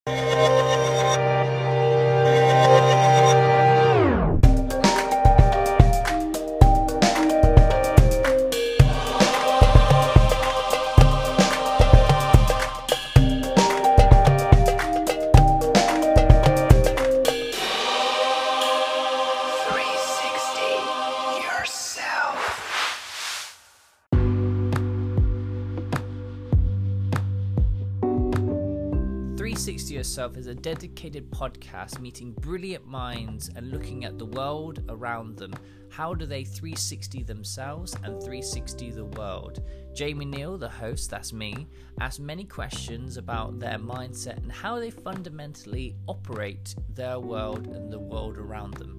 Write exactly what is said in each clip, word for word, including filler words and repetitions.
three sixty Yourself is a dedicated podcast meeting brilliant minds and looking at the world around them. How do they three sixty themselves and three sixty the world? Jamie Neal, the host, that's me, asks many questions about their mindset and how they fundamentally operate their world and the world around them.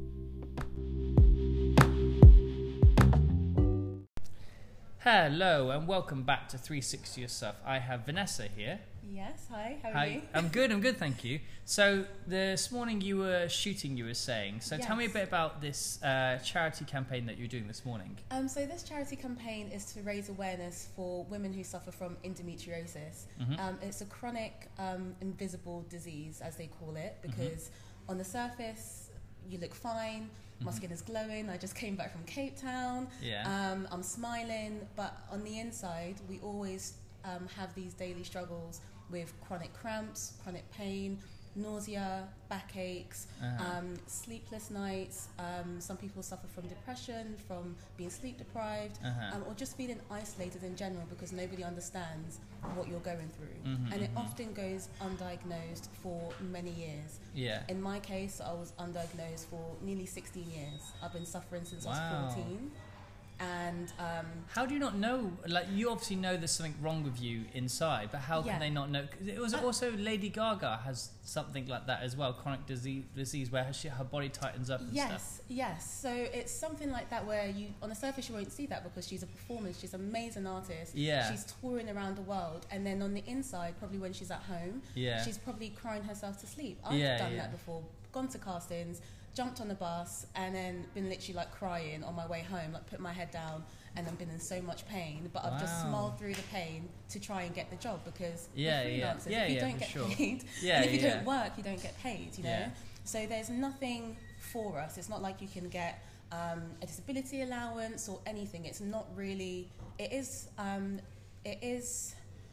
Hello and welcome back to three sixty Yourself. I have Vanessa here. Yes, hi, how are Hi, you? I'm good, I'm good, thank you. So this morning you were shooting, you were saying. So yes. Tell me a bit about this uh, charity campaign that you're doing this morning. Um, so this charity campaign is to raise awareness for women who suffer from endometriosis. Mm-hmm. Um, it's a chronic um, invisible disease, as they call it, because mm-hmm. on the surface you look fine, my mm-hmm. skin is glowing, I just came back from Cape Town, yeah. um, I'm smiling, but on the inside we always um, have these daily struggles with chronic cramps, chronic pain, nausea, backaches, uh-huh. um, sleepless nights. Um, some people suffer from depression, from being sleep deprived, uh-huh. um, or just feeling isolated in general because nobody understands what you're going through. Mm-hmm, and it mm-hmm. often goes undiagnosed for many years. Yeah. In my case, I was undiagnosed for nearly sixteen years. I've been suffering since wow. I was fourteen. And um, how do you not know? Like, you obviously know there's something wrong with you inside, but how yeah. can they not know? Because it was uh, also Lady Gaga has something like that as well, chronic disease, disease where her, she, her body tightens up and yes, stuff. Yes, yes. So it's something like that where you, on the surface, you won't see that because she's a performer, she's an amazing artist. Yeah. She's touring around the world, and then on the inside, probably when she's at home, yeah. she's probably crying herself to sleep. I've yeah, done yeah. that before. Gone to castings, jumped on the bus, and then been literally like crying on my way home, like put my head down. And I've been in so much pain, but I've wow. just smiled through the pain to try and get the job because yeah, we're freelancers. Yeah, yeah, if you yeah, don't get sure. paid, yeah, and if you yeah. don't work, you don't get paid, you know? Yeah. So there's nothing for us. It's not like you can get um, a disability allowance or anything. It's not really, it is, um, it is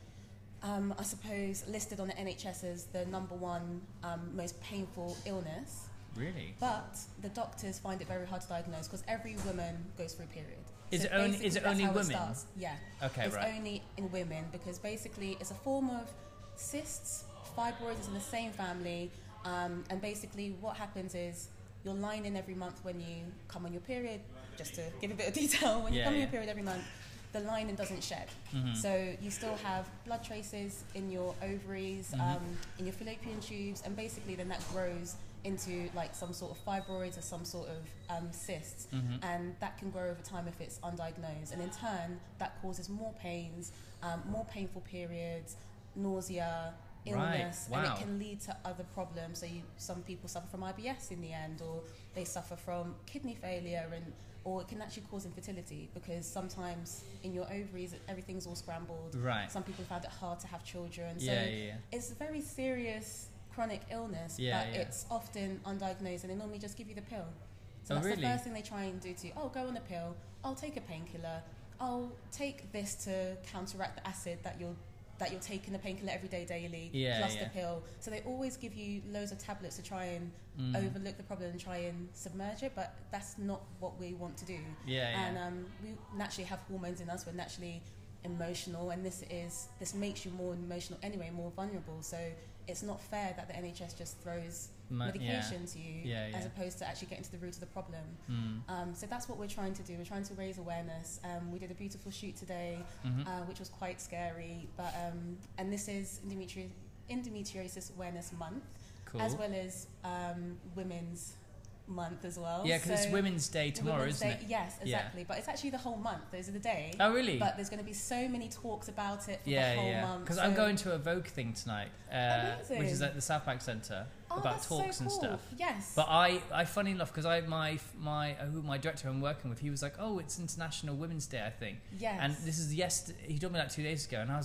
um, I suppose, listed on the N H S as the number one um, most painful illness. Really? But the doctors find it very hard to diagnose because every woman goes through a period. Is so it only is it only women? It yeah. Okay, it's right. It's only in women because basically it's a form of cysts, fibroids is in the same family, um, and basically what happens is you're lining every month when you come on your period. Just to give a bit of detail, when you yeah, come on yeah. your period every month, the lining doesn't shed. Mm-hmm. So you still have blood traces in your ovaries, mm-hmm. um, in your fallopian tubes, and basically then that grows into like some sort of fibroids or some sort of um, cysts, mm-hmm. and that can grow over time if it's undiagnosed, and in turn that causes more pains, um, more painful periods, nausea, illness, right. wow. and it can lead to other problems. So you, some people suffer from I B S in the end, or they suffer from kidney failure, and or it can actually cause infertility because sometimes in your ovaries everything's all scrambled. Right. Some people find it hard to have children. Yeah, so yeah, yeah. it's a very serious chronic illness, yeah, but yeah. it's often undiagnosed, and they normally just give you the pill. So oh, that's really? the first thing they try and do to you. Oh, go on a pill. I'll take a painkiller. I'll take this to counteract the acid that you're that you're taking the painkiller every day daily, yeah, plus yeah. the pill. So they always give you loads of tablets to try and mm. overlook the problem and try and submerge it, but that's not what we want to do. Yeah, yeah. And um, we naturally have hormones in us. We're naturally emotional, and this is this makes you more emotional anyway, more vulnerable. So it's not fair that the N H S just throws Ma- medication yeah. to you yeah, yeah. as opposed to actually getting to the root of the problem. Mm. Um, so that's what we're trying to do. We're trying to raise awareness. Um, we did a beautiful shoot today, mm-hmm. uh, which was quite scary. But um, and this is endometri- Endometriosis Awareness Month, cool. as well as um, Women's Month as well. Yeah, because so it's Women's Day tomorrow, Women's isn't Day, it? Yes, exactly. Yeah. But it's actually the whole month. Those are the day. Oh, really? But there's going to be so many talks about it for yeah, the whole yeah. month. Because so I'm going to a Vogue thing tonight, uh, which is at the South Bank Centre, oh, about that's talks so and cool. stuff. Yes. But I, I funny enough, because I my my who my director I'm working with, he was like, oh, it's International Women's Day, I think. Yes. And this is yesterday. He told me that two days ago, and I was like,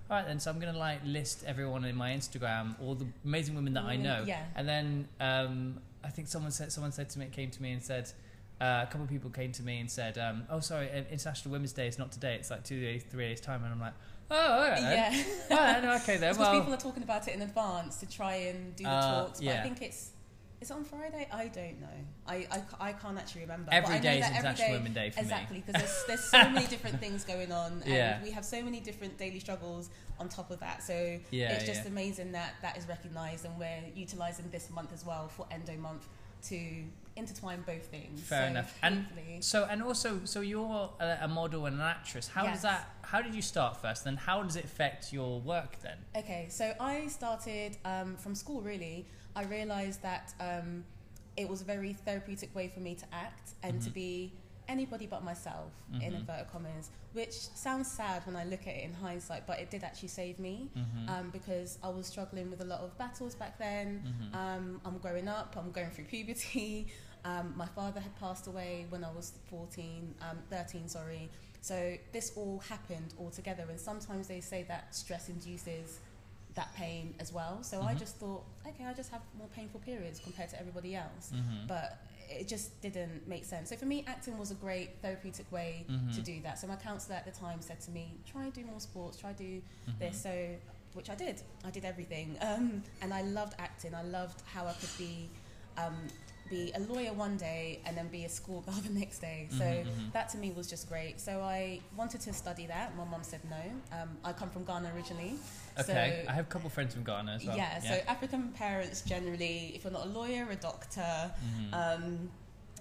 all right then, so I'm gonna like list everyone in my Instagram, all the amazing women that I know. Yeah. And then um, I think someone said someone said to me came to me and said. Uh, a couple of people came to me and said, um, "Oh, sorry, International Women's Day is not today. It's like two days, three days time." And I'm like, "Oh, all right, then. Yeah. All right, no, okay then." Because Well, people are talking about it in advance to try and do the uh, talks. But yeah. I think it's it's on Friday. I don't know. I, I, I can't actually remember. Every but I know day is that every International day- Women's Day for exactly, me. because there's, there's so many different things going on, and Yeah. we have so many different daily struggles on top of that. So Yeah, it's just yeah. amazing that that is recognised, and we're utilising this month as well for Endo Month to intertwine both things. Fair so enough. And hopefully- so, and also, so you're a, a model and an actress. How Yes. does that? How did you start first? Then how does it affect your work then? Okay, so I started um, from school really. I realised that um, it was a very therapeutic way for me to act and Mm-hmm. to be anybody but myself, in Mhm. inverted commas, which sounds sad when I look at it in hindsight, but it did actually save me Mm-hmm. um, because I was struggling with a lot of battles back then. Mhm. Um, I'm growing up, I'm going through puberty. Um, my father had passed away when I was fourteen, um, thirteen, sorry. So this all happened all together, and sometimes they say that stress induces that pain as well. So I Mhm. just thought, okay, I just have more painful periods compared to everybody else. Mhm. But it just didn't make sense. So for me, acting was a great therapeutic way Mhm. to do that. So my counsellor at the time said to me, try and do more sports, try do Mhm. this. So, which I did. I did everything. Um, and I loved acting. I loved how I could be um, be a lawyer one day and then be a schoolgirl the next day. So Mhm, mhm. that to me was just great. So I wanted to study that. My mum said no. Um, I come from Ghana originally. Okay, So, I have a couple of friends from Ghana as well. yeah, so African parents generally, if you're not a lawyer, a doctor, Mhm. um,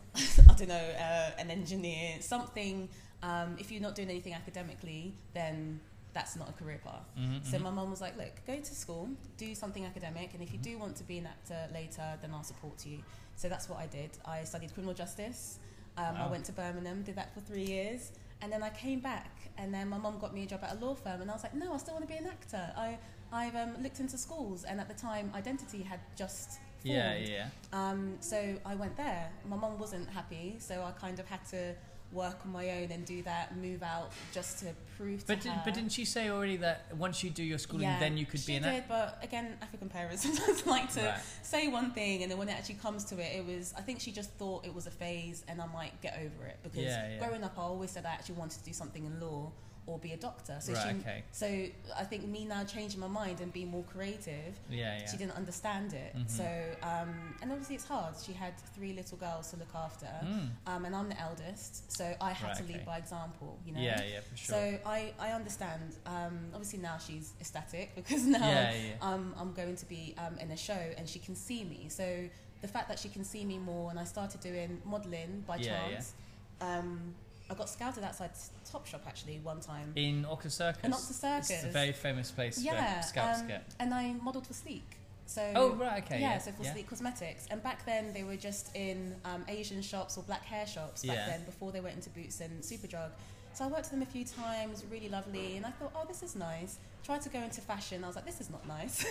I don't know, uh, an engineer, something, um, if you're not doing anything academically, then that's not a career path. Mhm, So mhm. my mum was like, look, go to school, do something academic, and if you do want to be an actor later, then I'll support you. So that's what I did. I studied criminal justice. Um, I Wow. went to Birmingham, did that for three years, and then I came back, and then my mum got me a job at a law firm, and I was like, no, I still want to be an actor. I, I've um, looked into schools, and at the time, Identity had just formed. Yeah, yeah. Um, so I went there. My mum wasn't happy, so I kind of had to work on my own and do that, move out just to prove to But did, her. but didn't she say already that once you do your schooling, Yeah, then you could she be an did, actor? but again, African parents sometimes like to Right. say one thing, and then when it actually comes to it, it was. I think she just thought it was a phase, and I might get over it because Yeah, yeah. growing up, I always said I actually wanted to do something in law or be a doctor. So Right, she, okay. so I think me now changing my mind and being more creative. Yeah, yeah. She didn't understand it. Mhm. So, um, and obviously it's hard. She had three little girls to look after, Mm. um, and I'm the eldest, so I had Right, to okay. lead by example. You know. Yeah, yeah, for sure. So I, I understand. Um, obviously now she's ecstatic because now Yeah, yeah. um, I'm going to be um, in a show and she can see me. So the fact that she can see me more, and I started doing modelling by Yeah, chance. Um, I got scouted outside Topshop actually one time. In Oxford Circus. In Oxford Circus. It's a very famous place Yeah, for scouts um, get. and I modelled for Sleek. So Oh, right, okay. yeah, Yeah, so for yeah. Sleek Cosmetics. And back then they were just in um, Asian shops or black hair shops back Yeah. then before they went into Boots and Superdrug. So I worked with them a few times, really lovely, and I thought, oh, this is nice. Tried to go into fashion, I was like, this is not nice.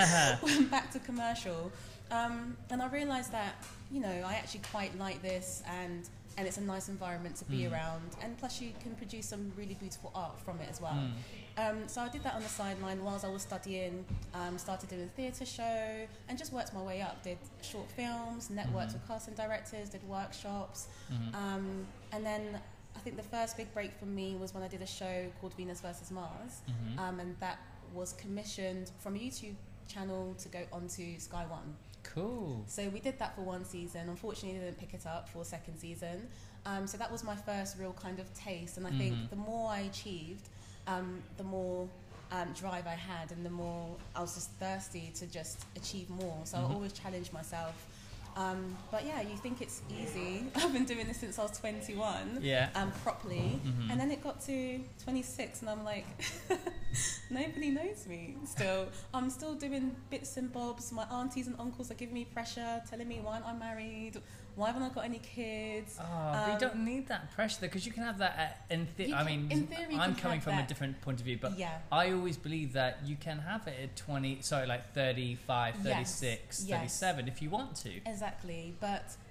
Went back to commercial. Um, and I realised that, you know, I actually quite like this, and and it's a nice environment to be Mm. around, and plus you can produce some really beautiful art from it as well. Mm. Um, so I did that on the sideline whilst I was studying, um, started doing a theatre show, and just worked my way up. Did short films, networked Mhm. with casting directors, did workshops, Mhm. um, and then I think the first big break for me was when I did a show called Venus versus Mars, Mhm. um, and that was commissioned from a YouTube channel to go onto Sky One. Cool. So we did that for one season. Unfortunately, they didn't pick it up for a second season. Um, so that was my first real kind of taste. And I Mhm. think the more I achieved, um, the more um, drive I had, and the more I was just thirsty to just achieve more. So Mhm. I always challenged myself. Um, but yeah, you think it's easy. I've been doing this since I was twenty-one. Yeah. Um, properly, Mhm. and then it got to twenty-six, and I'm like, nobody knows me. Still, I'm still doing bits and bobs. My aunties and uncles are giving me pressure, telling me why aren't I married, why haven't I got any kids. Oh, but you Um, don't need that pressure though, because you can have that at, in theory. You I can- mean, in theory you I'm can coming have from a that. different point of view, but Yeah. I always believe that you can have it at twenty, sorry, like thirty-five, Yes, thirty-six, yes. thirty-seven if you want to. Exactly, but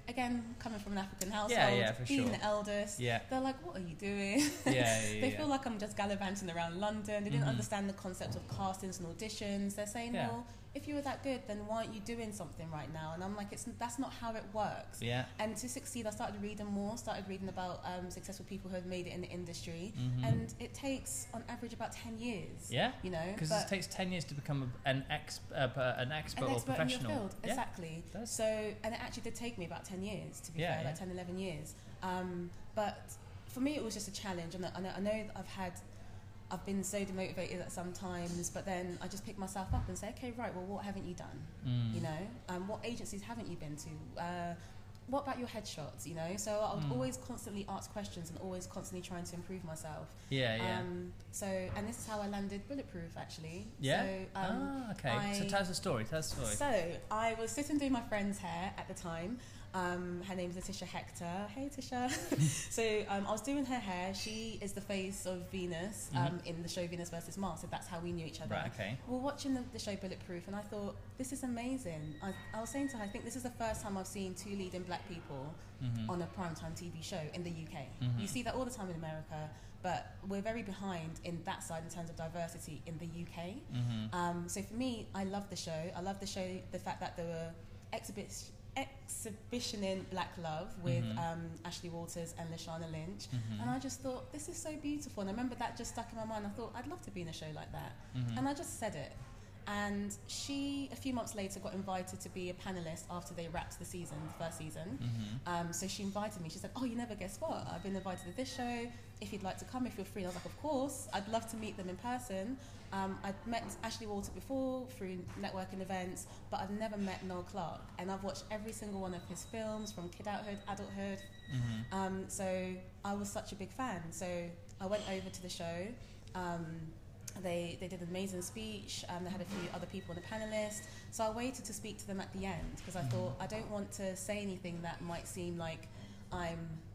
again, coming from an African household, yeah, yeah, for being sure. the eldest, yeah. they're like, what are you doing? Yeah, yeah, They yeah. feel like I'm just gallivanting around London. They didn't Mhm. understand the concept of castings and auditions. They're saying, Yeah. well, if you were that good, then why aren't you doing something right now? And I'm like, it's that's not how it works. Yeah. And to succeed, I started reading more, started reading about um, successful people who have made it in the industry. Mhm. And it takes, on average, about ten years. Yeah. You know? Because but it takes ten years to become a, an ex, uh, an expert an or expert professional. in your field, Yeah. exactly. That's- So, and it actually did take me about ten years, to be Yeah, fair, yeah. like ten, eleven years. Um, but for me, it was just a challenge. And I know, I know that I've had, I've been so demotivated at some times, but then I just pick myself up and say, okay, right, well, what haven't you done? Mm. You know, um, what agencies haven't you been to? Uh, what about your headshots? You know, so I would Mm. always constantly ask questions and always constantly trying to improve myself. Yeah, yeah. Um, so, and this is how I landed Bulletproof, actually. Yeah? So, um, ah, okay. I- so tell us a story. Tell us a story. so I was sitting doing my friend's hair at the time. Um, her name's Letitia Hector. Hey, Tisha. so um, I was doing her hair. She is the face of Venus um, Mhm. in the show Venus versus Mars. So that's how we knew each other. Right, okay. We were watching the, the show Bulletproof, and I thought, this is amazing. I, I was saying to her, I think this is the first time I've seen two leading black people Mm-hmm. on a primetime T V show in the U K. Mhm. You see that all the time in America, but we're very behind in that side in terms of diversity in the U K. Mm-hmm. Um, so for me, I love the show. I love the show, the fact that there were exhibits exhibitioning Black Love with Mhm. um, Ashley Walters and Lashana Lynch. Mhm. And I just thought, this is so beautiful. And I remember that just stuck in my mind. I thought, I'd love to be in a show like that. Mhm. And I just said it. And she, a few months later, got invited to be a panelist after they wrapped the season, the first season. Mhm. Um, so she invited me. She said, oh, you never guess what? I've been invited to this show. If you'd like to come, if you're free. And I was like, of course. I'd love to meet them in person. Um, I'd met Ashley Walter before through networking events, but I'd never met Noel Clarke. And I've watched every single one of his films, from kidulthood, adulthood. Mhm. Um, so I was such a big fan. So I went over to the show. Um, they they did an amazing speech. Um, they had a few other people on the panelist. So I waited to speak to them at the end because I Mhm. thought, I don't want to say anything that might seem like I'm,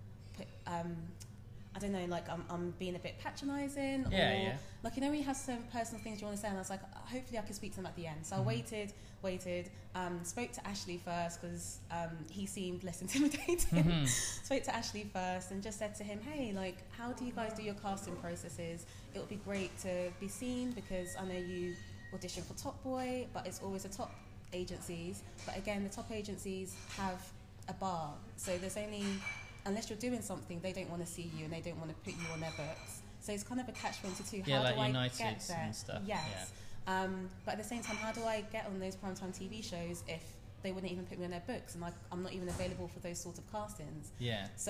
um, I don't know, like I'm, I'm being a bit patronising. Yeah, or yeah. like, you know, when you have some personal things you want to say, and I was like, hopefully I can speak to them at the end. So Mhm. I waited, waited, um, spoke to Ashley first because um, he seemed less intimidating. Mhm. Spoke to Ashley first and just said to him, hey, like, how do you guys do your casting processes? It would be great to be seen because I know you audition for Top Boy, but it's always the top agencies. But again, the top agencies have a bar. So there's only, unless you're doing something, they don't want to see you and they don't want to put you on their books. So it's kind of a catch twenty-two. Yeah, how like do I United get there? and stuff. Yes. Um, but at the same time, how do I get on those primetime T V shows if they wouldn't even put me on their books and I, I'm not even available for those sorts of castings? Yeah. So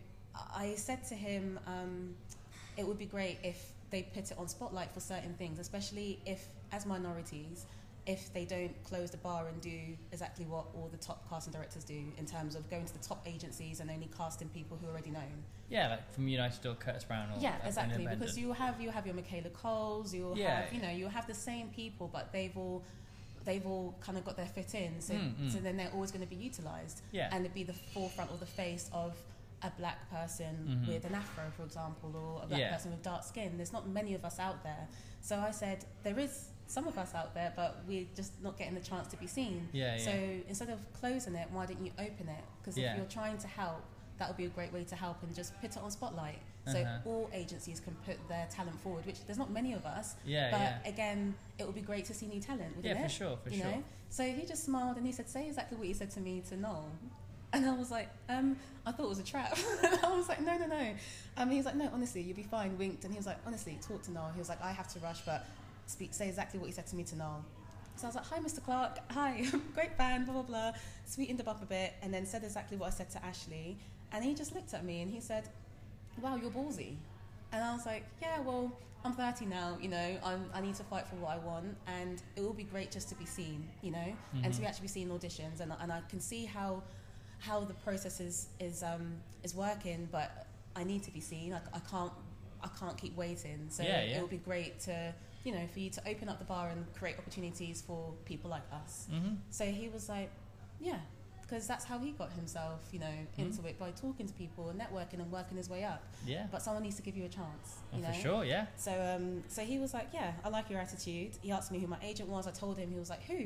I said to him, um, it would be great if they put it on Spotlight for certain things, especially if, as minorities, if they don't close the bar and do exactly what all the top casting directors do in terms of going to the top agencies and only casting people who are already known. Yeah, like from United or Curtis Brown or Yeah, uh, exactly. Independent. Because you have you have your Michaela Coles, you'll Yeah, have you know you have the same people, but they've all they've all kind of got their foot in. So Mm, mm. so then they're always going to be utilised, Yeah. and it'd be the forefront or the face of a black person Mhm. with an afro, for example, or a black Yeah. person with dark skin. There's not many of us out there. So I said there is some of us out there, but we're just not getting the chance to be seen. Yeah, So yeah. instead of closing it, why don't you open it? Because Yeah. if you're trying to help, that would be a great way to help and just put it on Spotlight. So Uh-huh. all agencies can put their talent forward, which there's not many of us. Yeah, but yeah. again, it would be great to see new talent, wouldn't Yeah, it? for sure, for you sure. know? So he just smiled and he said, say exactly what you said to me to Noel. And I was like, um, I thought it was a trap. I was like, no, no, no. Um, he was like, no, honestly, you'll be fine, winked. And he was like, honestly, talk to Noel. He was like, I have to rush, but speak, say exactly what you said to me to Noel. So I was like, hi, Mister Clarke. Hi, great fan, blah, blah, blah. Sweetened him up a bit and then said exactly what I said to Ashley. And he just looked at me and he said, wow, you're ballsy. And I was like, yeah, well, I'm thirty now, you know, I'm, I need to fight for what I want, and it will be great just to be seen, you know, Mm-hmm. and to be actually seen in auditions, and, and I can see how how the process is is, um, is working, but I need to be seen. I, I can't I can't keep waiting. So Yeah, yeah. it would be great to, you know, for you to open up the bar and create opportunities for people like us. Mm-hmm. So he was like, yeah, because that's how he got himself, you know, into Mhm. it, by talking to people and networking and working his way up. Yeah. But someone needs to give you a chance, Well, you know. for sure, yeah. So, um, so he was like, yeah, I like your attitude. He asked me who my agent was. I told him. He was like, who?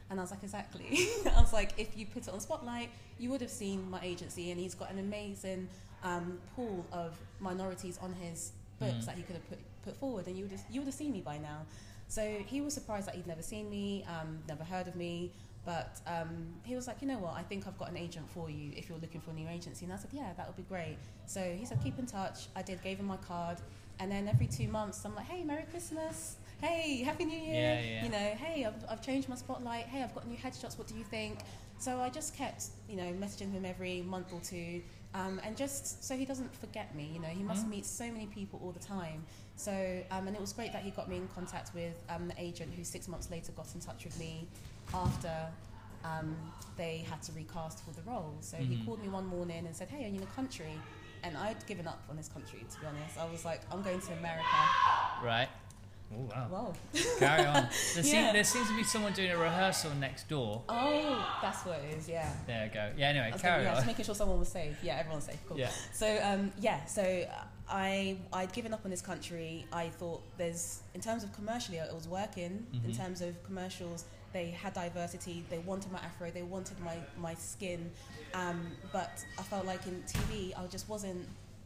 And I was like, exactly. I was like, if you put it on Spotlight, you would have seen my agency, and he's got an amazing um, pool of minorities on his books mm. that he could have put, put forward, and you would have, you would have seen me by now. So he was surprised that he'd never seen me, um, never heard of me, but um, he was like, you know what, I think I've got an agent for you if you're looking for a new agency. And I said, yeah, that would be great. So he said, keep in touch. I did, gave him my card, and then every two months I'm like, hey, Merry Christmas. Hey, Happy New Year. Yeah, yeah. You know, hey, I've, I've changed my Spotlight. Hey, I've got new headshots. What do you think? So I just kept, you know, messaging him every month or two, um, and just so he doesn't forget me. You know, he must mm. meet so many people all the time. So, um, and it was great that he got me in contact with um, the agent who six months later got in touch with me after um, they had to recast for the role. So mm-hmm. he called me one morning and said, hey, are you in the country? And I'd given up on this country, to be honest. I was like, I'm going to America. Right. Oh, wow. Whoa. Carry on. There, yeah. seem, there seems to be someone doing a rehearsal next door. Oh, that's what it is, yeah. There you go. Yeah, anyway, I was carry gonna, yeah, on. just making sure someone was safe. Yeah, everyone's safe. Cool. Yeah. So, um, yeah, so I, I'd given up on this country. I thought there's, in terms of commercially, it was working. Mm-hmm. In terms of commercials, they had diversity. They wanted my afro. They wanted my, my skin. Um, but I felt like in T V, I just wasn't,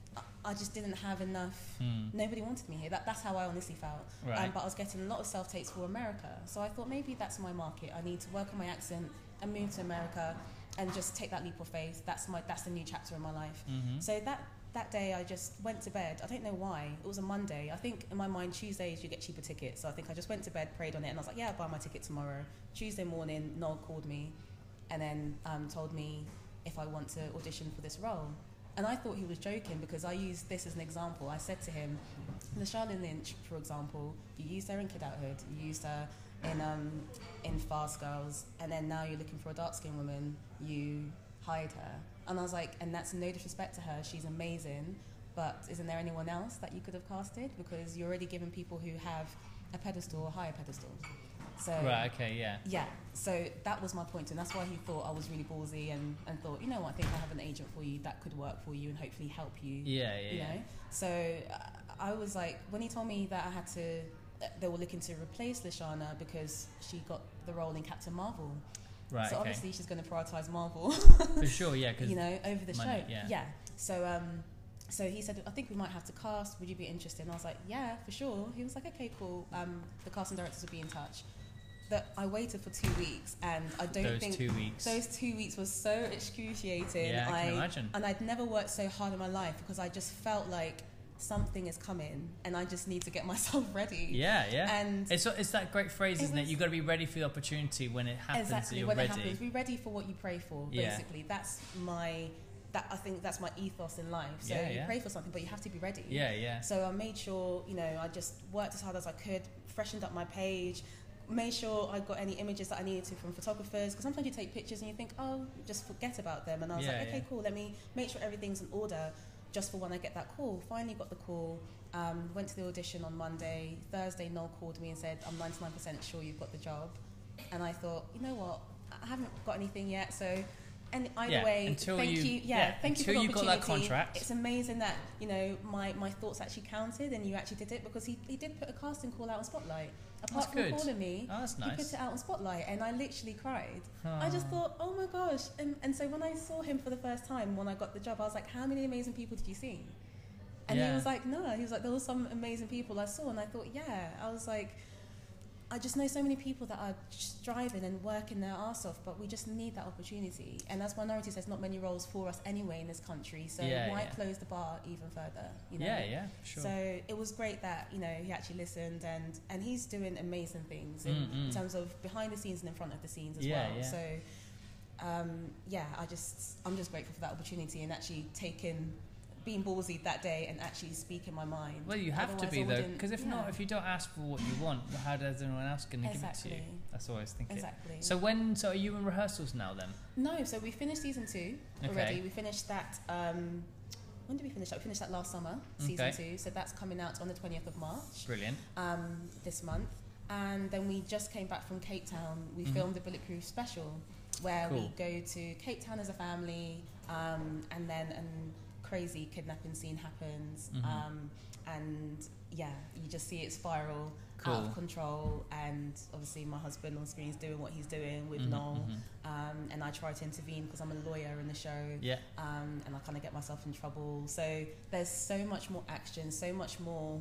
I just didn't have enough. Mm. Nobody wanted me here. That, that's how I honestly felt. Right. Um, but I was getting a lot of self-tapes for America. So I thought maybe that's my market. I need to work on my accent and move to America and just take that leap of faith. That's my that's the new chapter in my life. Mm-hmm. So that, that day I just went to bed. I don't know why. It was a Monday. I think in my mind Tuesdays you get cheaper tickets. So I think I just went to bed, prayed on it, and I was like, yeah, I'll buy my ticket tomorrow. Tuesday morning, Noel called me and then um, told me if I want to audition for this role. And I thought he was joking because I used this as an example. I said to him, Lashana Lynch, for example, you used her in Kid Outhood, you used her in um, in Fast Girls, and then now you're looking for a dark-skinned woman, you hired her. And I was like, and that's no disrespect to her, she's amazing, but isn't there anyone else that you could have casted? Because you're already giving people who have a pedestal a higher pedestal. So, right, okay, yeah. Yeah, so that was my point, and that's why he thought I was really ballsy and, and thought, you know what, I think I have an agent for you that could work for you and hopefully help you. Yeah, yeah, you yeah. know? So uh, I was like, when he told me that I had to, uh, they were looking to replace Lashana because she got the role in Captain Marvel. Right, so okay. obviously she's going to prioritise Marvel. For sure, yeah. Cause you know, over the money, show. Yeah. yeah. So, um, so he said, I think we might have to cast. Would you be interested? And I was like, yeah, for sure. He was like, okay, cool. Um, the casting directors will be in touch. That I waited for two weeks, and I don't those think two weeks. those two weeks was so excruciating. Yeah, I I can imagine. And I'd never worked so hard in my life because I just felt like something is coming, and I just need to get myself ready. Yeah, yeah. And it's it's that great phrase, it isn't was, it? You've got to be ready for the opportunity when it happens. Exactly, so you're when ready. it happens. Be ready for what you pray for. Yeah. Basically, that's my. That I think that's my ethos in life. So yeah, you yeah. pray for something, but you have to be ready. Yeah, yeah. So I made sure, you know, I just worked as hard as I could, freshened up my page, made sure I got any images that I needed to from photographers. Because sometimes you take pictures and you think, oh, just forget about them. And I was yeah, like, okay, yeah. cool. Let me make sure everything's in order, just for when I get that call. Finally got the call. Um, went to the audition on Monday. Thursday, Noel called me and said, I'm ninety-nine percent sure you've got the job. And I thought, you know what? I haven't got anything yet, so. And either yeah, way, thank you, you. Yeah, yeah thank you for the you opportunity. got that contract. It's amazing that you know my, my thoughts actually counted, and you actually did it because he, he did put a casting call out on Spotlight. Apart that's from good. calling me, oh, that's nice. he put it out on Spotlight, and I literally cried. Oh. I just thought, oh my gosh! And and so when I saw him for the first time, when I got the job, I was like, how many amazing people did you see? And yeah. he was like, no. He was like, there were some amazing people I saw, and I thought, yeah. I was like. I just know so many people that are striving and working their arse off, but we just need that opportunity. And as minorities, there's not many roles for us anyway in this country, so yeah, why yeah. close the bar even further? You know? Yeah, yeah, sure. So it was great that you know he actually listened, and, and he's doing amazing things in, mm-hmm. in terms of behind the scenes and in front of the scenes as yeah, well. Yeah. So um, yeah, I just I'm just grateful for that opportunity and actually taking. Being ballsy that day and actually speaking my mind. Well, you have Otherwise to be though, because if yeah. not, if you don't ask for what you want, well, how does anyone else going to exactly. give it to you? That's what I was thinking. Exactly. So when? So are you in rehearsals now then? No, so we finished season two okay. already. We finished that. Um, when did we finish that? We finished that last summer, season okay. two. So that's coming out on the twentieth of March. Brilliant. Um, this month, and then we just came back from Cape Town. We mm-hmm. filmed the Bulletproof special, where cool. we go to Cape Town as a family, um, and then an crazy kidnapping scene happens, mm-hmm. um, and yeah, you just see it spiral. cool. out of control, and obviously my husband on screen is doing what he's doing with mm-hmm, Noel, mm-hmm. um, and I try to intervene because I'm a lawyer in the show, yeah. um, and I kind of get myself in trouble. So there's so much more action, so much more,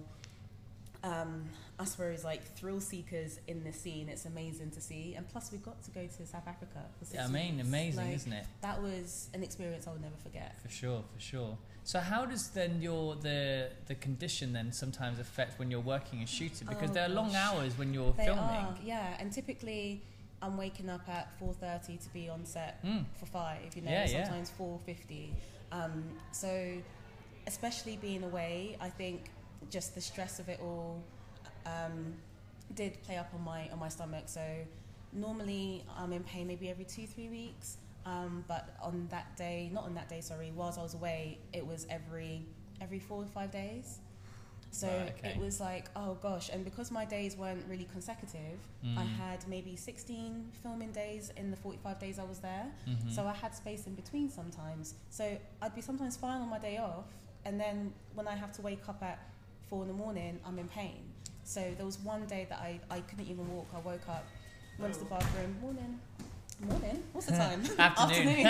um, I suppose, like thrill seekers in the scene. It's amazing to see, and plus we got to go to South Africa for six Yeah, I mean, weeks. amazing, Like, isn't it? that was an experience I'll never forget. For sure, for sure. So how does then your the the condition then sometimes affect when you're working and shooting? Because Oh, there are long gosh. hours when you're They filming. are, yeah, and typically I'm waking up at four thirty to be on set Mm. for five, you know, Yeah, yeah. sometimes four fifty. Um, so especially being away, I think just the stress of it all um, did play up on my on my stomach. So normally I'm in pain maybe every two, three weeks. Um, but on that day, not on that day, sorry, whilst I was away, it was every every four or five days. So Right, okay. it was like, oh gosh, and because my days weren't really consecutive, Mm. I had maybe sixteen filming days in the forty-five days I was there. Mm-hmm. So I had space in between sometimes. So I'd be sometimes fine on my day off, and then when I have to wake up at four in the morning, I'm in pain. So there was one day that I, I couldn't even walk. I woke up, went to the bathroom, morning, morning, what's the time? Afternoon.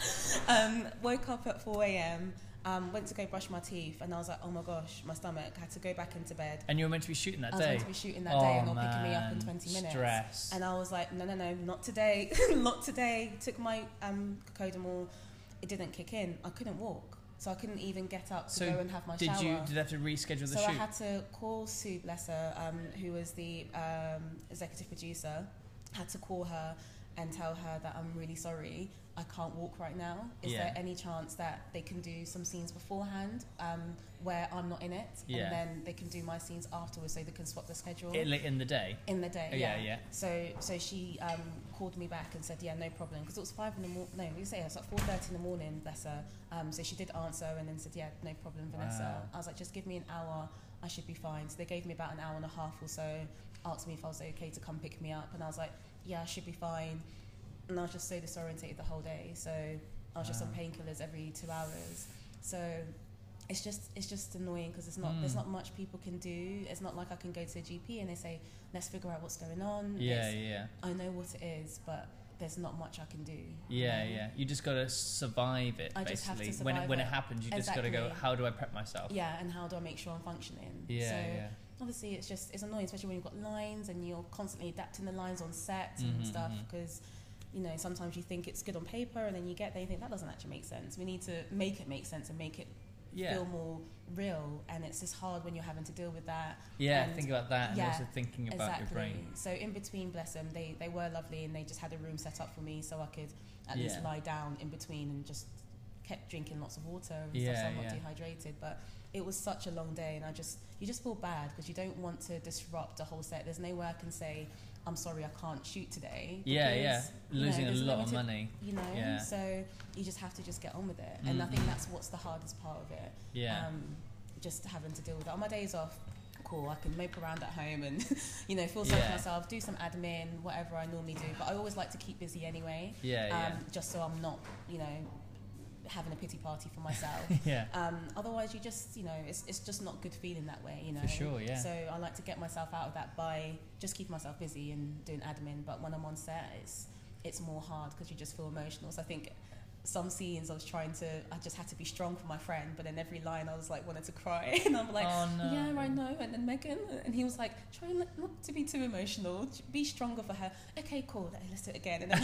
um, woke up at four a.m, um, went to go brush my teeth, and I was like, oh my gosh, my stomach. I had to go back into bed. And you were meant to be shooting that I was day? meant to be shooting that oh, day, and they're picking me up in man. twenty minutes. Stress. And I was like, no, no, no, not today, not today. Took my um, Cocodamol, it didn't kick in. I couldn't walk, so I couldn't even get up to So go and have my did shower. you did you have to reschedule the so shoot? I had to call Sue, bless her, um, who was the um, executive producer. Had to call her and tell her that I'm really sorry, I can't walk right now. Is Yeah. there any chance that they can do some scenes beforehand um, where I'm not in it, Yeah. and then they can do my scenes afterwards, so they can swap the schedule In, like, in the day? in the day? Oh, yeah, yeah. So, so she um, called me back and said, yeah, no problem, because it was five in the morning. No, we say it was like four thirty in the morning. Bless her. Um, so she did answer and then said, yeah, no problem, Vanessa. Wow. I was like, just give me an hour, I should be fine. So they gave me about an hour and a half or so. Asked me if I was okay to come pick me up, and I was like, yeah, I should be fine. And I was just so disorientated the whole day. So I was just on Wow. painkillers every two hours. So it's just it's just annoying because it's not Mm. there's not much people can do. It's not like I can go to a G P and they say, let's figure out what's going on. Yeah, It's, yeah. I know what it is, but there's not much I can do. Yeah, you know? yeah. You just got to survive it, I just have to basically. when it, survive when it it. happens, you just got to go, Exactly. how do I prep myself? Yeah, and how do I make sure I'm functioning? Yeah, so yeah. obviously it's just it's annoying, especially when you've got lines and you're constantly adapting the lines on set Mhm, and stuff, mhm. because you know sometimes you think it's good on paper and then you get there and you think that doesn't actually make sense. We need to make it make sense and make it Yeah. feel more real, and it's just hard when you're having to deal with that. Yeah, and think about that and yeah, also thinking about exactly. your brain. So in between, bless them, they, they were lovely and they just had a room set up for me so I could at least Yeah. lie down in between and just kept drinking lots of water and Yeah, stuff so I'm not yeah. dehydrated. But it was such a long day, and I just you just feel bad because you don't want to disrupt the whole set. There's no way I can say I'm sorry I can't shoot today. Yeah, because, yeah. you know, Losing there's a lot of limited- money. You know, Yeah. so you just have to just get on with it, and I Mhm. think that's what's the hardest part of it. Yeah. Um, just having to deal with it. On my days off, cool, I can mope around at home and, you know, feel sorry Yeah. for myself, do some admin, whatever I normally do. But I always like to keep busy anyway, yeah, yeah. um, just so I'm not, you know, having a pity party for myself. yeah. Um, otherwise, you just, you know, it's, it's just not good feeling that way, you know. For sure, yeah. So I like to get myself out of that by just keeping myself busy and doing admin. But when I'm on set, it's it's more hard because you just feel emotional. So I think some scenes I was trying to, I just had to be strong for my friend, but then every line I was like, wanted to cry. And I'm like, Oh, no. yeah, I know. And then Megan, and he was like, try not not to be too emotional, be stronger for her. Okay, cool, let's do it again. And then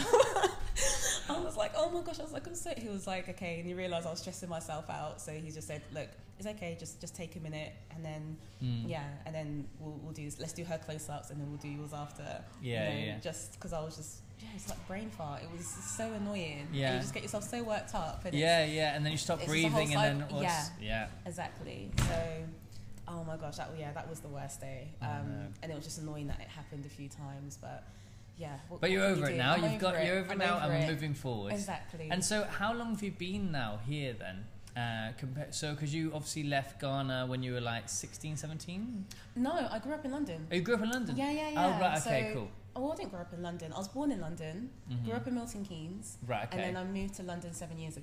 I was like, oh my gosh, I was like, I'm so, he was like, okay. And he realised I was stressing myself out. So he just said, look, it's okay, just just take a minute. And then, Mm. yeah, and then we'll, we'll do, let's do her close-ups and then we'll do yours after. Yeah, you know, yeah. Just because I was just, yeah, it's like brain fart. It was so annoying. Yeah. And you just get yourself so worked up. And it's- Yeah, yeah. And then you stop it's just a whole breathing and then cycle- what's, yeah. yeah. Exactly. So, oh my gosh, that yeah, that was the worst day. Oh, Um, no. and it was just annoying that it happened a few times, but yeah. What, But what you're can you over it do? now. I'm You've over got it. you're over I'm it now, over and it. we're moving forward. Exactly. And so, how long have you been now here then? Uh, compa- so, because you obviously left Ghana when you were like sixteen, seventeen? no, I grew up in London. Oh, you grew up in London? Yeah, yeah, Oh, yeah. right, okay, So- cool. Oh, I didn't grow up in London. I was born in London. Mhm. Grew up in Milton Keynes, Right, okay. and then I moved to London seven years ago.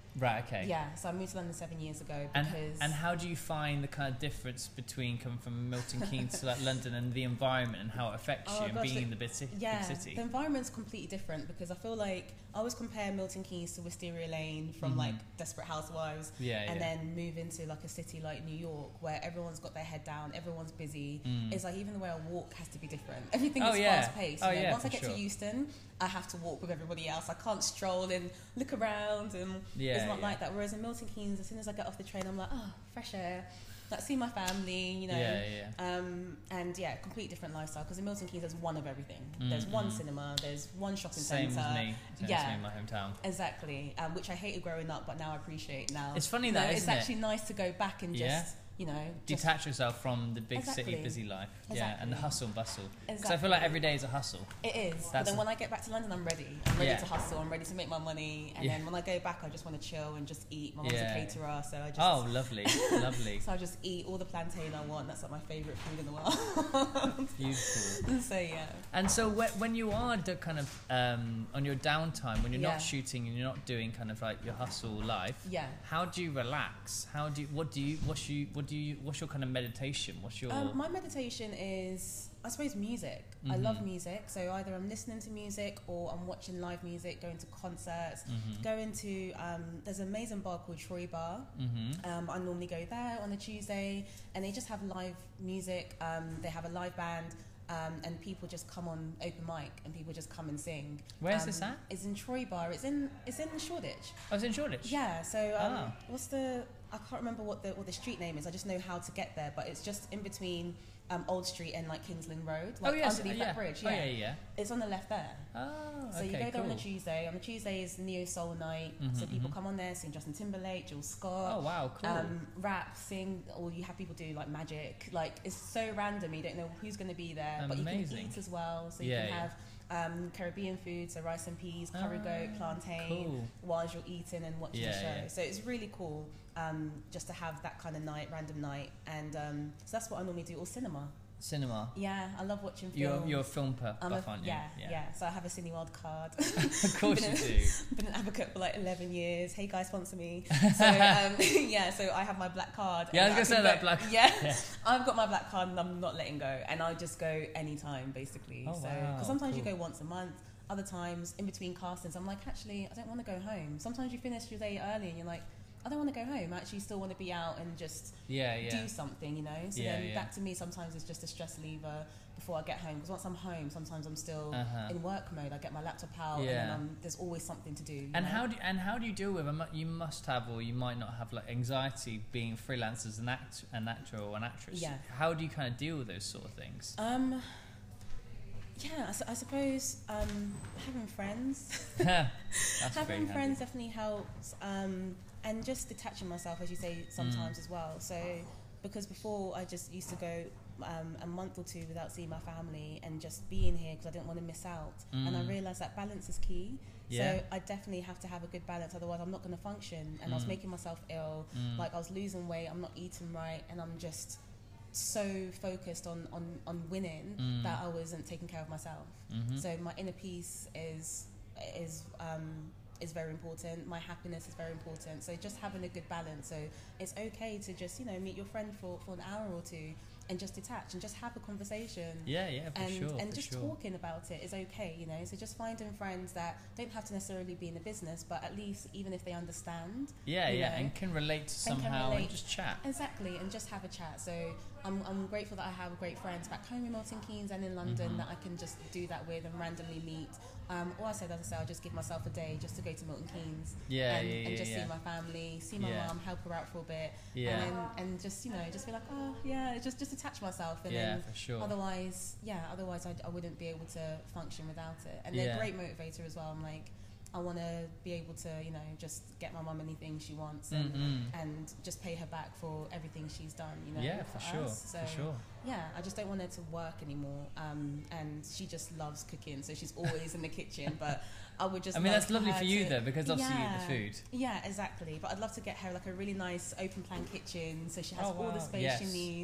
Right, okay. Yeah, so I moved to London seven years ago And, because... and how do you find the kind of difference between coming from Milton Keynes to like London and the environment and how it affects Oh, you and gosh, being the- in the big, ci- Yeah, big city? the environment's completely different because I feel like I always compare Milton Keynes to Wisteria Lane from Mhm. like Desperate Housewives, Yeah, and yeah. then move into like a city like New York where everyone's got their head down, everyone's busy. Mm. It's like even the way I walk has to be different. Everything Oh, is yeah. fast paced. Oh, you know? yeah, Once I for get sure. to Euston, I have to walk with everybody else. I can't stroll and look around, and Yeah, it's not yeah. like that. Whereas in Milton Keynes, as soon as I get off the train, I'm like, oh, fresh air. Like see my family, you know. Yeah, yeah. Um, and yeah, completely different lifestyle. Because in Milton Keynes, there's one of everything. Mm, There's one mm. cinema. There's one shopping Same centre. as me. Same Yeah. as me in my hometown. Exactly. Um, which I hated growing up, but now I appreciate now. It's funny You that, know, isn't it's it? actually nice to go back and Yeah. just, you know, just, Detach yourself from the big Exactly. city busy life. Yeah, and the Exactly. hustle and bustle. Because exactly. I feel like every day is a hustle. It is. But That's then a- when I get back to London, I'm ready. I'm ready Yeah. to hustle. I'm ready to make my money. And Yeah. then when I go back, I just want to chill and just eat. My mum's Yeah. a caterer, so I just. Oh, lovely, lovely. So I just eat all the plantain I want. That's like my favourite food in the world. Beautiful. So yeah. And so when, when you are the kind of um, on your downtime, when you're Yeah. not shooting and you're not doing kind of like your hustle life, Yeah. how do you relax? How do you, what do you, what's you, what do you, what's your kind of meditation? What's your, Um, my meditation is, I suppose, music. I love Mhm. music, so either I'm listening to music or I'm watching live music, going to concerts, Mhm. going to. Um, there's an amazing bar called Troy Bar. Mhm. Um, I normally go there on a Tuesday, and they just have live music. Um, they have a live band. Um, and people just come on open mic, and people just come and sing. Where's um, this at? It's in Troy Bar. It's in it's in Shoreditch. I was in Shoreditch. Yeah. So um, Ah. what's the? I can't remember what the what the street name is. I just know how to get there, but it's just in between um, Old Street and like Kingsland Road, like oh yes, underneath yeah. that bridge. Oh Yeah. yeah, yeah. It's on the left there. Oh, So okay, you go there cool. on a Tuesday. On a Tuesday is Neo Soul Night. Mhm, So people mhm. come on there, sing Justin Timberlake, Jill Scott. Oh wow, cool. Um, rap, sing, or you have people do like magic. Like it's so random, you don't know who's going to be there. But you can Amazing. eat as well. So you Yeah, can yeah. have um, Caribbean food, so rice and peas, curry Ah, goat, plantain, cool. whilst you're eating and watching Yeah, the show. yeah. So it's really cool um, just to have that kind of night, random night. And um, so that's what I normally do, or cinema. Cinema. Yeah, I love watching You're films. you're a film puff, I'm a, aren't you? yeah, yeah, So I have a Cineworld card. Of course Been you a- do. Been an advocate for like eleven years. Hey guys, sponsor me. So um, yeah, so I have my black card. Yeah, I and was can gonna say that go- black- Yeah, Yeah. I've got my black card and I'm not letting go, and I just go anytime basically. Oh, so wow, because sometimes you cool. go once a month. Other times in between castings, I'm like, actually, I don't want to go home. Sometimes you finish your day early and you're like, I don't want to go home. I actually still want to be out and just Yeah, yeah. do something, you know. So Yeah, then yeah. that to me sometimes is just a stress lever before I get home. Because once I'm home, sometimes I'm still Uh-huh. in work mode. I get my laptop out, Yeah. and then I'm, there's always something to do. you And know? how do and how do you deal with? You must have, or you might not have, like anxiety being freelance as an act, an actor or an actress. Yeah. How do you kind of deal with those sort of things? Um. Yeah, I, su- I suppose um, having friends, That's very having handy. friends definitely helps, um, and just detaching myself, as you say, sometimes Mm. as well. So, because before I just used to go um, a month or two without seeing my family and just being here because I didn't want to miss out, and I Mm. realised that balance is key. Yeah. So I definitely have to have a good balance, otherwise I'm not going to function. And I was Mm. making myself ill, Mm. like I was losing weight, I'm not eating right, and I'm just so focused on, on, on winning Mm. that I wasn't taking care of myself. Mhm. So my inner peace is is um, is very important. My happiness is very important. So just having a good balance. So it's okay to just, you know, meet your friend for, for an hour or two and just detach and just have a conversation. Yeah, yeah, for And, sure. and for just sure. talking about it is okay, you know. So just finding friends that don't have to necessarily be in the business, but at least even if they understand. Yeah, you yeah, know, and can relate and can somehow and relate. just chat. Exactly, and just have a chat. So I'm, I'm grateful that I have great friends back home in Milton Keynes and in London Mhm. that I can just do that with and randomly meet. Um, or I said, as I said, I'll just give myself a day just to go to Milton Keynes Yeah, and, yeah, and yeah, just yeah. see my family, see my Yeah. mum, help her out for a bit, Yeah, and then, and just, you know, just be like, oh yeah, just just attach myself, and yeah, then for sure. otherwise, yeah, otherwise I, I wouldn't be able to function without it. And Yeah. they're a great motivator as well. I'm like, I want to be able to, you know, just get my mum anything she wants and, Mm-mm. and just pay her back for everything she's done, you know. Yeah, for sure, us. So, for sure. yeah, I just don't want her to work anymore. Um, and she just loves cooking, so she's always in the kitchen. But I would just. I mean, love that's lovely her for you to- though, because obviously you eat Yeah. the food. Yeah, exactly. But I'd love to get her like a really nice open plan kitchen, so she has Oh, all wow. the space Yes. she needs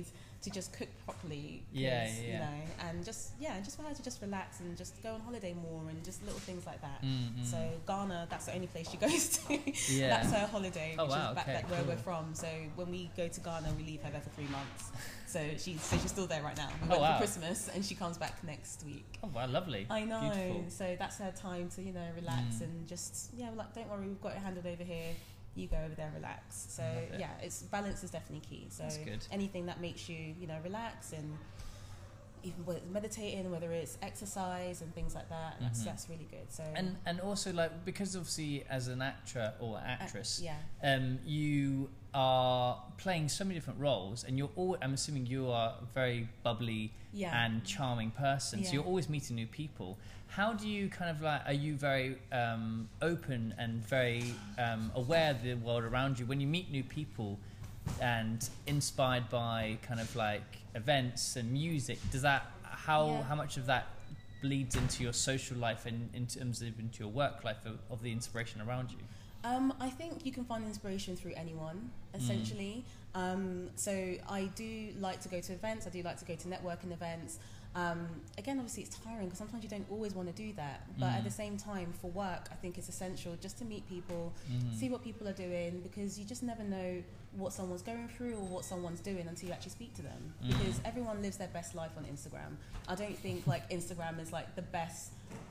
to just cook properly. Yeah, yeah, yeah. You know, and just yeah, just for her to just relax and just go on holiday more and just little things like that. Mm-hmm. So Ghana, that's the only place she goes to. Yeah. That's her holiday, Oh, which wow, is back okay, like where cool. we're from. So when we go to Ghana, we leave her there for three months. So she's so she's still there right now. We Oh, went wow. for Christmas and she comes back next week. Oh wow, lovely. I know. Beautiful. So that's her time to, you know, relax Mm. and just yeah, like don't worry, we've got it handled over here. You go over there, relax. So Love it. yeah, it's balance is definitely key. So That's good. anything that makes you, you know, relax and even whether it's meditating, whether it's exercise and things like that, that's Mhm. that's really good. So And and also like because obviously as an actor or actress, yeah, um, you are playing so many different roles, and you're all. I'm assuming you are a very bubbly yeah, and charming person, so Yeah. you're always meeting new people. How do you kind of like? Are you very um, open and very um, aware of the world around you when you meet new people, and inspired by kind of like events and music? Does that how Yeah. how much of that bleeds into your social life and in terms of into your work life of, of the inspiration around you? Um, I think you can find inspiration through anyone, essentially. Mm. Um, so I do like to go to events. I do like to go to networking events. Um, again, obviously, it's tiring because sometimes you don't always want to do that. But Mm. at the same time, for work, I think it's essential just to meet people, Mm. see what people are doing, because you just never know what someone's going through or what someone's doing until you actually speak to them. Mm. Because everyone lives their best life on Instagram. I don't think like Instagram is like the best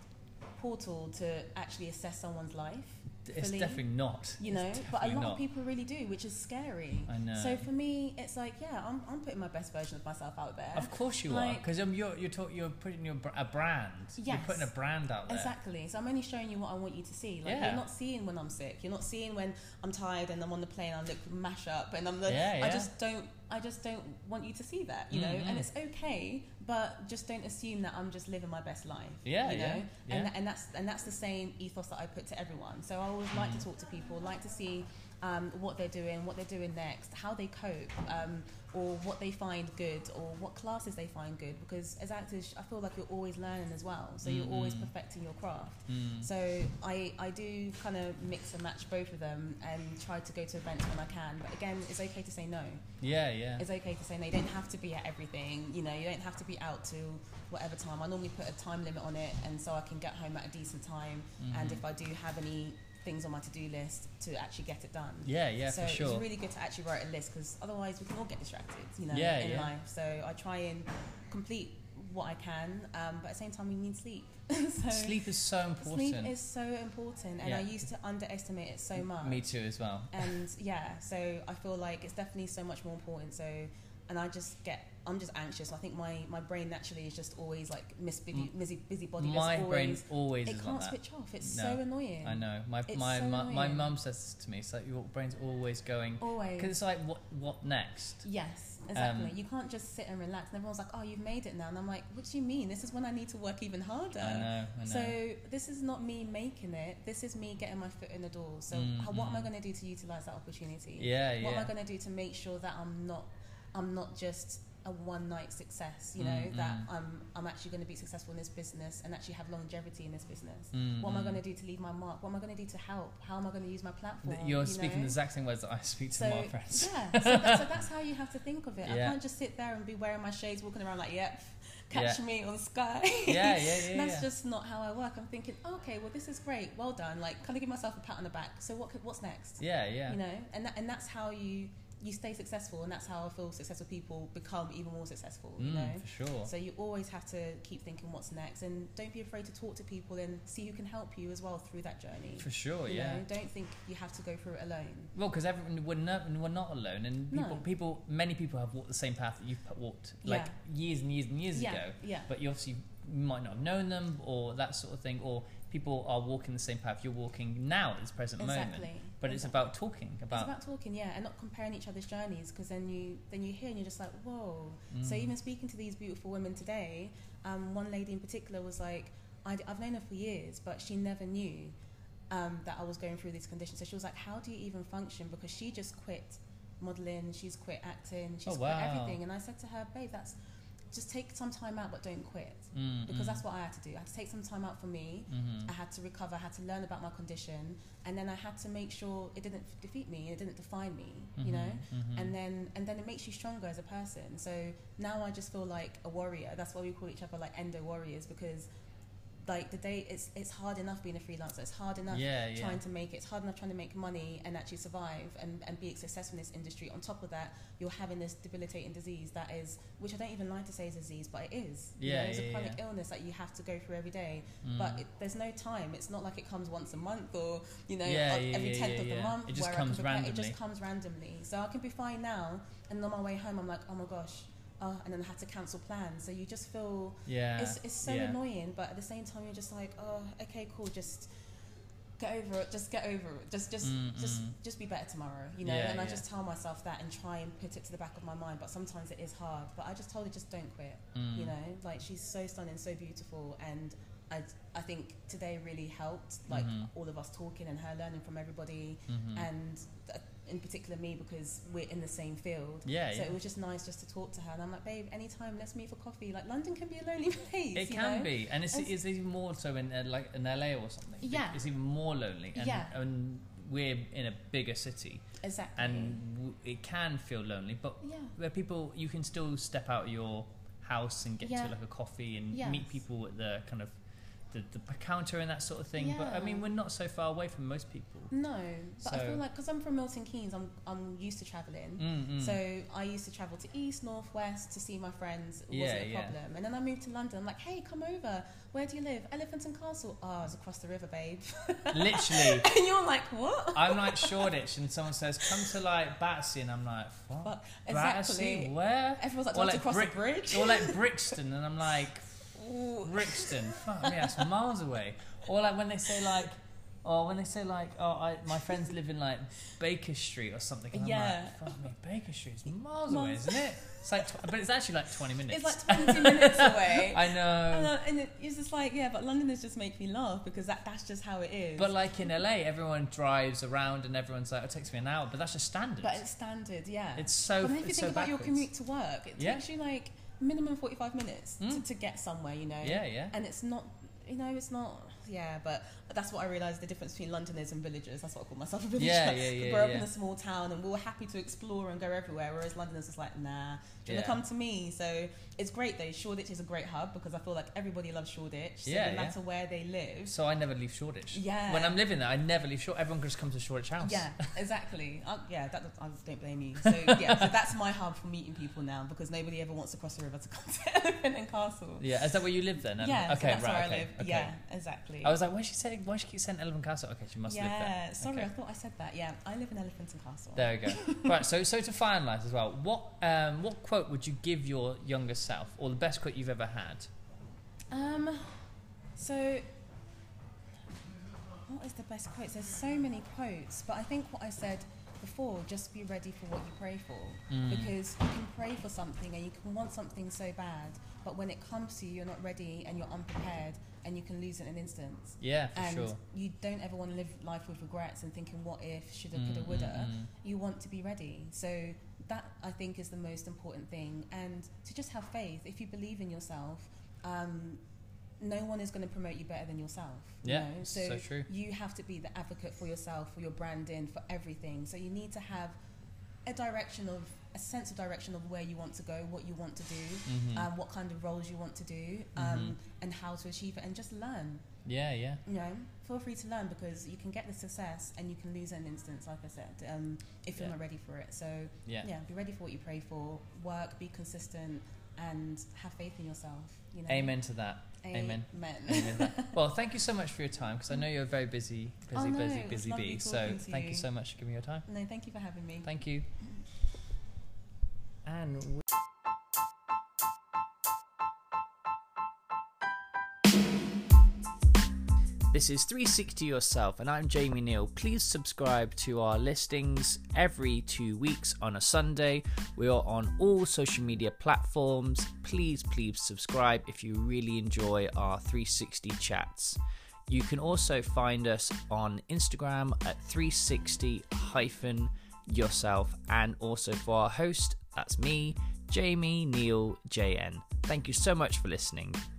portal to actually assess someone's life. It's fully, definitely not. you know, It's but a definitely lot not. of people really do, which is scary. I know. So for me, it's like, yeah, I'm, I'm putting my best version of myself out there. Of course you are, Like- because um, you're you're, talk, you're putting your br- a brand. You're Yes. putting a brand out there. Exactly. So I'm only showing you what I want you to see. Like Yeah. you're not seeing when I'm sick. You're not seeing when I'm tired and I'm on the plane. I look mash up and I'm the. Yeah, I yeah. just don't. I just don't want you to see that. You know, Mm, and mm. it's okay, but just don't assume that I'm just living my best life. Yeah, you know? yeah, yeah. And tha- and that's and that's the same ethos that I put to everyone. So I always like Mm. to talk to people, like to see um, what they're doing, what they're doing next, how they cope, um, or what they find good, or what classes they find good. Because as actors, I feel like you're always learning as well. So you're always Mm-mm. perfecting your craft. Mm. So I, I do kind of mix and match both of them and try to go to events when I can. But again, it's okay to say no. Yeah, yeah. It's okay to say no. You don't have to be at everything. You know, you don't have to be out till whatever time. I normally put a time limit on it, and so I can get home at a decent time. And Mhm. if I do have any things on my to-do list, to actually get it done. Yeah, yeah, so for sure. it's really good to actually write a list, because otherwise we can all get distracted, you know, Yeah, in yeah. life. So I try and complete what I can, um, but at the same time we need sleep. so Sleep is so important. Sleep is so important, and Yeah. I used to underestimate it so much. Me too as well. And yeah, so I feel like it's definitely so much more important. So, and I just get, I'm just anxious. I think my, my brain naturally is just always like miss busy, busy, busy body. That's My always, brain always it is can't like that. switch off. It's No, so annoying. I know. My It's my so mu- my annoying. mum says this to me. It's like your brain's always going. Always. Because it's like, what what next? Yes, exactly. Um, You can't just sit and relax. And everyone's like, oh, you've made it now. And I'm like, what do you mean? This is when I need to work even harder. I know. I know. So this is not me making it. This is me getting my foot in the door. So Mm, how, what am I mm. going to do to utilize that opportunity? yeah, yeah. What am I going to do to make sure that I'm not, I'm not just a one night success? You know, Mm, that mm. I'm, I'm actually going to be successful in this business and actually have longevity in this business. Mm, What am I mm. going to do to leave my mark? What am I going to do to help? How am I going to use my platform? Th- You're you speaking know? the exact same words that I speak to So, my friends. yeah, so, that, so that's how you have to think of it. I Yeah. can't just sit there and be wearing my shades, walking around like, yep, catch Yeah. me on Sky. Yeah, yeah, yeah. That's yeah. just not how I work. I'm thinking, okay, well, this is great, well done. Like, kind of give myself a pat on the back. So what? Could, what's next? Yeah, yeah. You know, and that, and that's how you you stay successful, and that's how I feel successful people become even more successful. You Mm, know. for sure. So you always have to keep thinking what's next, and don't be afraid to talk to people and see who can help you as well through that journey. For sure, You yeah. know, don't think you have to go through it alone. Well, because everyone we're not, we're not alone, and people, No. people, many people have walked the same path that you've p- walked, like years and years and years yeah, ago. yeah. But you obviously might not have known them, or that sort of thing, or people are walking the same path you're walking now at this present Exactly. moment. But it's Exactly. about talking about. It's about talking, yeah, and not comparing each other's journeys, because then you then you hear and you're just like, whoa. So Mm. even speaking to these beautiful women today, um, one lady in particular was like, I'd, I've known her for years, but she never knew um, that I was going through these conditions. So she was like, how do you even function? Because she just quit modelling, she's quit acting, she's Oh, quit wow. everything. And I said to her, babe, that's just take some time out, but don't quit. Mm, because mm. that's what I had to do. I had to take some time out for me. Mm-hmm. I had to recover. I had to learn about my condition, and then I had to make sure it didn't f- defeat me. It didn't define me. Mm-hmm. You know. Mm-hmm. And then and then it makes you stronger as a person. So now I just feel like a warrior. That's why we call each other like endo warriors, because like the day it's it's hard enough being a freelancer. It's hard enough yeah, yeah. trying to make it. It's hard enough trying to make money and actually survive and, and be successful in this industry. On top of that, you're having this debilitating disease that is, which I don't even like to say is a disease, but it is. You Yeah, know, it's yeah, a chronic yeah. illness that you have to go through every day. Mm. But it, there's no time. It's not like it comes once a month or you know Yeah, on yeah, every yeah, tenth yeah, of the yeah. month. It just where I comes can prepare. randomly. It just comes randomly. So I can be fine now, and on my way home, I'm like, oh my gosh. Oh, and then I had to cancel plans. So you just feel Yeah. it's it's so yeah. annoying, but at the same time you're just like, oh, okay, cool, just get over it, just get over it, just just Mm, just mm. just be better tomorrow, you know. Yeah, and I yeah. just tell myself that and try and put it to the back of my mind. But sometimes it is hard. But I just told her, just don't quit, Mm. you know. Like she's so stunning, so beautiful, and I I think today really helped, like Mhm. all of us talking and her learning from everybody, Mhm. and uh, in particular me, because we're in the same field. Yeah, So yeah. it was just nice just to talk to her, and I'm like, babe, anytime, let's meet for coffee. Like London can be a lonely place. It you can know? be, and it's, And- it's even more so in uh, like in L A or something. Yeah. It's even more lonely, and, Yeah. and we're in a bigger city, Exactly. and w- it can feel lonely. But yeah, where people, you can still step out of your house and get Yeah. to like a coffee and Yes. meet people at the kind of the, the counter and that sort of thing. But I Yeah. mean, we're not so far away from most people. no, but I So- feel like because I'm from Milton Keynes, I'm I'm used to traveling. Mm, mm. So I used to travel to east, north, west to see my friends. It Yeah, wasn't a yeah. problem. And then I moved to London. I'm like, hey, come over. Where do you live? Elephant and Castle. Oh, it's across the river, babe. Literally, And you're like, what? I'm like Shoreditch, and someone says, "Come to like Battersea," and I'm like, "What? But Battersea? exactly. Where?" Everyone's like, Or do I have like to cross Brick- the bridge? Or like Brixton, and I'm like, Ooh. Brixton, fuck me, that's miles away. Or like when they say like, or when they say like, oh, I, my friends live in like Baker Street or something. And I'm Yeah. like, fuck me, Baker Street's miles away, Miles. isn't it? It's like, tw- but it's actually like twenty minutes. It's like twenty minutes away. I know. And, uh, and it, it's just like, yeah, but Londoners just make me laugh because that, that's just how it is. But like in L A, everyone drives around and everyone's like, it takes me an hour, but that's just standard. But it's standard, yeah. It's so. But then if you it's think so about your backwards. commute to work, it Yeah. takes you like minimum forty-five minutes to, Mm. to get somewhere, you know. Yeah, yeah. And it's not, you know, it's not. Yeah, but that's what I realised, the difference between Londoners and villagers. That's what I call myself, a villager. Yeah, yeah, yeah, We grew up yeah. in a small town and we were happy to explore and go everywhere, whereas Londoners is like, nah, do you Yeah. want to come to me? So it's great though. Shoreditch is a great hub because I feel like everybody loves Shoreditch. So Yeah, no yeah. matter where they live. So I never leave Shoreditch. Yeah. When I'm living there, I never leave Shoreditch. Everyone just comes to Shoreditch House. Yeah, exactly. Uh, yeah, that, I don't blame you. So yeah, so that's my hub for meeting people now because nobody ever wants to cross the river to come to Elephant and Castle. Yeah. Is that where you live then? Yeah, Okay. so that's right. where okay. I live. Okay. Yeah, exactly. I was like, why is she saying? Why she keep saying Elephant Castle? Okay, she must live there. yeah, sorry, Okay. I thought I said that. Yeah, I live in Elephant and Castle. There we go. Right. So, so to finalise as well, what um, what quote would you give your younger self, or the best quote you've ever had? Um, so what is the best quotes? There's so many quotes, but I think what I said before, just be ready for what you pray for, Mm. because you can pray for something and you can want something so bad, but when it comes to you, you're not ready and you're unprepared, and you can lose it in an instant. Yeah, for And sure. you don't ever want to live life with regrets and thinking, what if, shoulda, Mm, coulda, woulda. mm, mm. You want to be ready. So that, I think, is the most important thing. And to just have faith. If you believe in yourself, um, no one is going to promote you better than yourself. You Yeah, know? so So, true. you have to be the advocate for yourself, for your branding, for everything. So you need to have a direction of, a sense of direction of where you want to go, what you want to do, Mhm. um, what kind of roles you want to do, um, Mhm. and how to achieve it, and just learn. Yeah, yeah. You know, feel free to learn because you can get the success and you can lose it in an instance, like I said, um, if you're Yeah. not ready for it. So Yeah. yeah, be ready for what you pray for. Work, be consistent, and have faith in yourself. You know. Amen to that. Amen. Amen. Amen to that. Well, thank you so much for your time because I know you're a very busy, busy, Oh, no, busy, it was busy lovely bee. So talking to thank you you. so much for giving me your time. No, thank you for having me. Thank you. And. W- This is three sixty Yourself, and I'm Jamie Neal. Please subscribe to our listings every two weeks on a Sunday. We are on all social media platforms. Please, please subscribe if you really enjoy our three sixty chats. You can also find us on Instagram at three sixty yourself, and also for our host, that's me, Jamie Neal J N. Thank you so much for listening.